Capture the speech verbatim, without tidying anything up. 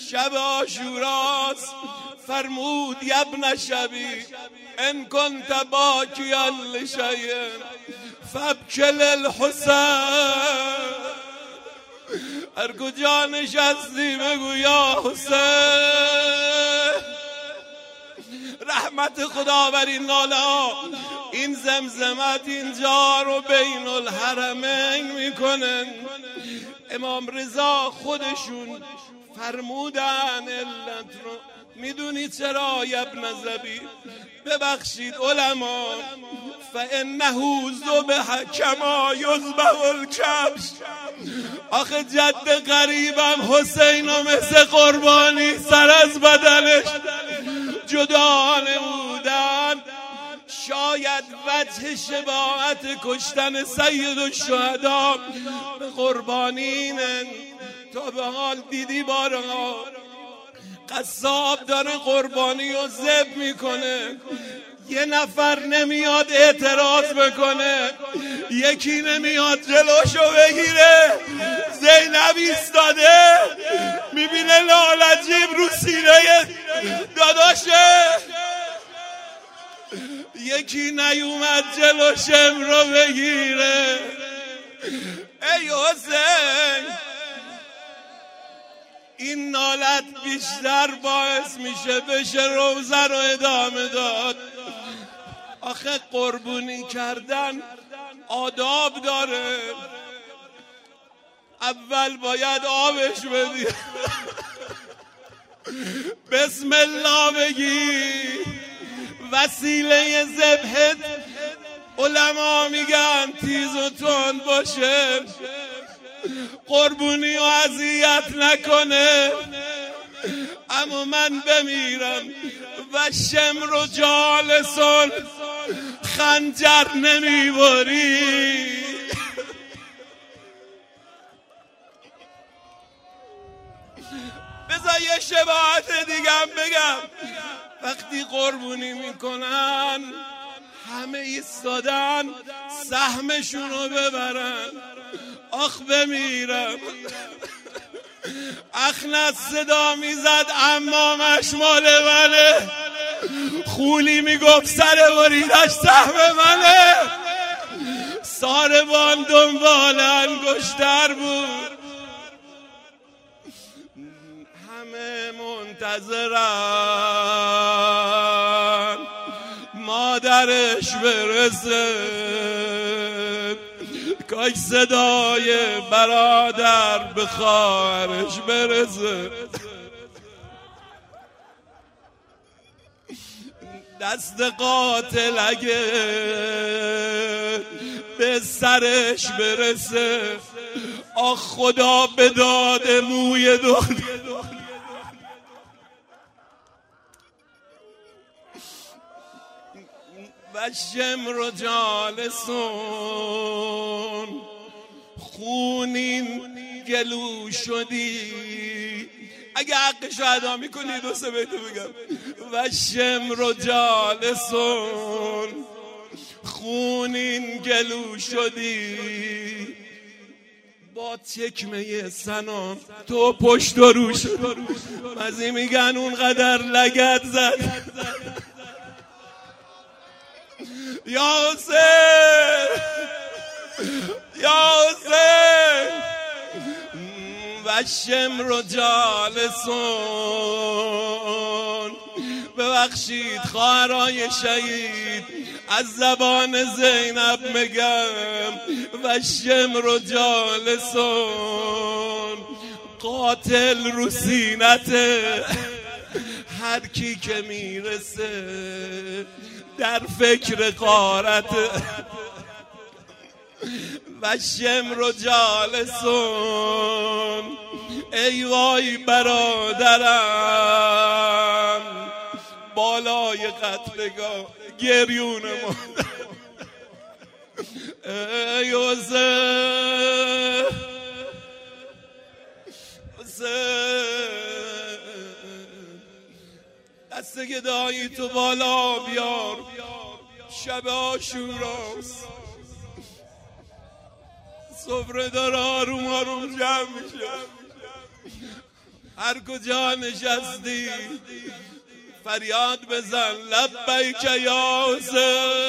شب عاشوراست فرمود ابن شبی ان کنت باکیا لشیء فابکل الحسین. هر کجا نشستی بگو یا حسین. رحمت خدا بر این ناله ها، این زمزمت اینجا رو بین الحرمین میکنن. امام رضا خودشون فرمودن علت رو میدونی چرا ابن زبی؟ ببخشید علما، فانه ذبح کما یذبح الکبش. آخه جد غریبم حسین و مثل قربانی سر از بدنش جدا نمودن. شاید وجه شباهت کشتن سید الشهدا به قربانینن. تا به حال دیدی بارها قصاب داره قربانی و ذبح میکنه، یه نفر نمیاد اعتراض بکنه، یکی نمیاد جلوشو بگیره. زینب ایستاده میبینه لالجیب رو سینه داداشه، یکی نیومد جلوشم رو بگیره. ای حسین، این نالت بیشتر باعث میشه بشه روزه رو ادامه داد. آخه قربونی کردن آداب داره. اول باید آبش بدی، بسم الله بگی، وسیله ذبحت علما میگن تیز و تند باشه، قربونی و اذیت نکنه. اما من بمیرم و شمر جالسون، خنجر نمیبری. بذار یه شباهت دیگم بگم. وقتی قربونی میکنن همه ایستادن سهمشون رو ببرن. آخ بمیرم. اخنس صدا میزد امامش مال منه، خولی میگفت سر بریدش سهم منه. ساربان دنبال انگشتر بود، همه منتظرن مادرش برسه، کاش صدای برادر به خواهرش برسه. دست قاتل اگه به سرش برسه، آخ خدا به داد موی داد. و شمر جالسون، خونین گلو شدی. اگه حقشو ادا میکنی دو سه بیتو بگم. و شمر جالسون، خونین گلو شدی. با تکمه سنام تو پشت و رو شد. مزی میگن اونقدر لگد زد. یا حسین، یا حسین. و شمر جالسون، ببخشید خواهرای شهید، از زبان زینب میگم. و شمر جالسون، قاتل رو سینته. هر کی که میرسه در فکر غارته. و شمر جالسون، ای وای برادرم، بالای قتلگاه گریون ما. ای حسین، دست گدایی تو بالا بیار، شب عاشوراست، سفره داره آروم آروم جمع میشه. هر کجا نشستی فریاد بزن لبیک یا حسین.